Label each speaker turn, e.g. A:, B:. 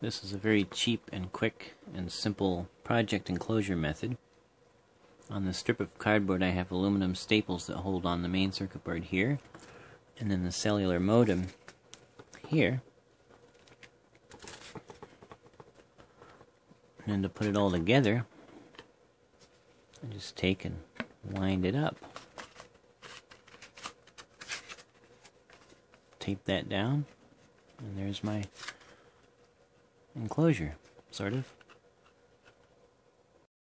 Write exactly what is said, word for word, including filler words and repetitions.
A: This is a very cheap and quick and simple project enclosure method. On the strip of cardboard I have aluminum staples that hold on the main circuit board here, and then the cellular modem here. And then to put it all together, I just take and wind it up. Tape that down, and there's my enclosure, sort of.